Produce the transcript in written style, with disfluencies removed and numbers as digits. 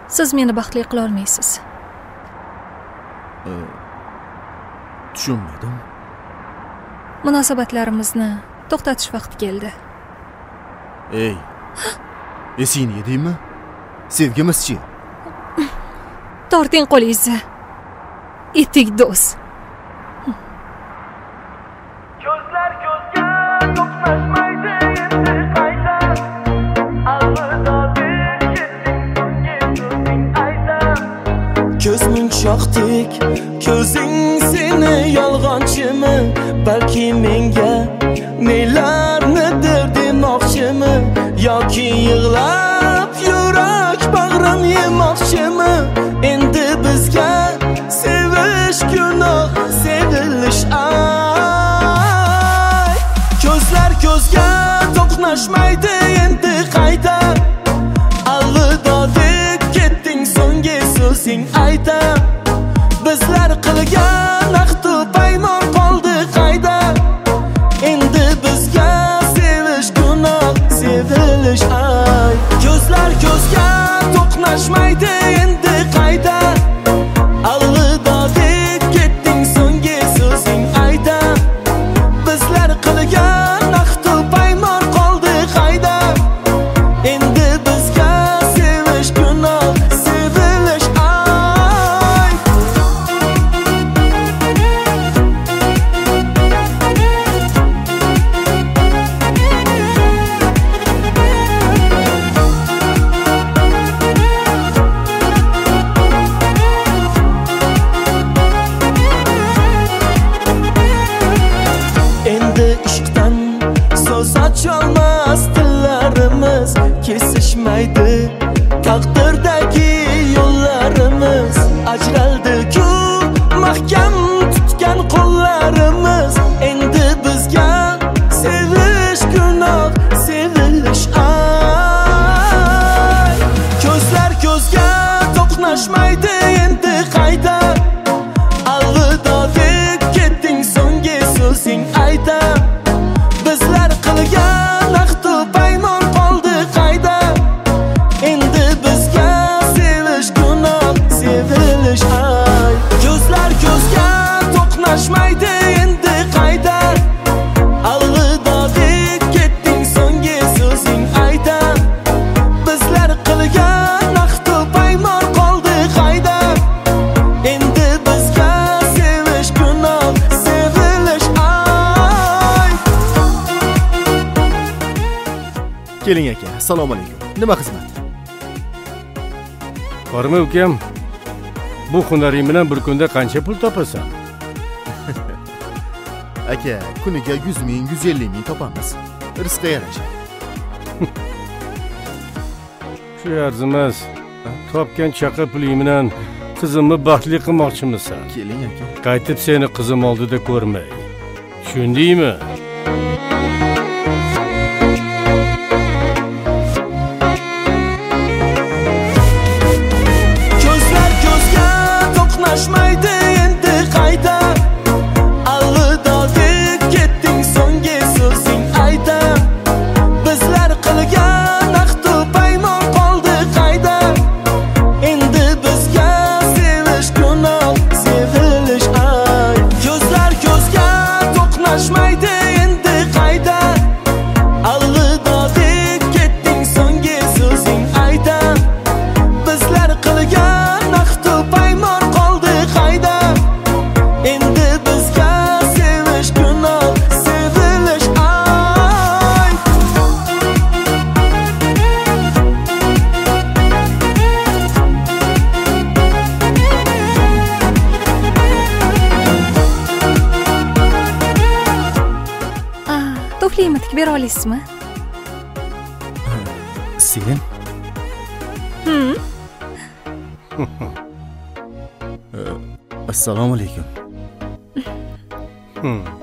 Siz meni baxtli qila olmaysiz. Tushunmadim. Munosabatlarimizni to'xtatish vaqti keldi. Ey, esingni yedingmi? Sevgimizchi? Torting qo'lingizni. Etik do'st. Ko'zlar ko'zga to'qnashmaydi endi qayta. Alvida deb ketding, bunga so'zing ayta. Ko'zing shoxdek, ko'zing seni yolg'onchimi? Balki menga nelarnidir demoqchimi? Yoki yig'lab yurak bag'rim yemoqchimi? Endi bizga sevish gunoh, sevilish ay. Ko'zlar ko'zga to'qnashmaydi endi qayta. Alvido deb ketding, so'nggi so'zing ayta. Bizlar qilgan ahdu paymon qoldi qayda. Endi bizga sevish gunoh, sevilish ay. Ko'zlar ko'zga to'qnashmaydi endi qayda. Alvido deb ketding, so'nggi so'zing ayta. Bizlar qilgan ahdu paymon qoldi qayda. Endi bizga sevish gunoh, sevilish ay. Endi ishqdan so'z ocholmas tillarimiz, kesishmaydi taqdirdagi yo'llarimiz. Ajraldi-ku mahkam tutgan qo'llarimiz. Endi bizga sevish gunoh, sevilish ay. Ko'zlar ko'zga to'qnashmaydi endi qayda. Alvido deb ketding, so'nggi so'zing ayta. Bizlar qilgan ahdu paymon qoldi qayda. Endi bizga sevish gunoh, sevilish ay. Ko'zlar ko'zga to'qnashmaydi endi qayda. Alvido deb ketding, so'nggi so'zing ayta. Bizlar qilgan ahdu paymon qoldi qayda. Endi bizga sevish gunoh, sevilish ay. Keling aka, assalomu alaykum. Nima xizmat? Bormi ukam? Bu hunaring bilan bir kunda qancha pul topasan? Aka, kuniga 100 ming, 150 ming topamiz. Rizqqa yarasha. Shu arzimas. Topgan chaqa puling bilan qizimni baxtli qilmoqchimisan? Keling aka. Qaytib seni qizim oldida ko'rmay. Tushundingmi? Ko'zlar ko'zga to'qnashmaydi endi qayda. Alvido deb ketding, so'nggi so'zing ayta. Bizlar qilgan ahdu paymon qoldi qayda. Endi bizga sevish gunoh, sevilish ay. Ko'zlar ko'zga to'qnashmaydi endi qayda. Alvido deb ketding, so'nggi so'zing ayta. Bizlar qilgan ahdu paymon qoldi qayda. Endi bizga sevish gunoh, sevilish ay. Tuflimni tikib bera olasizmi? Sen? Assalomu alaykum.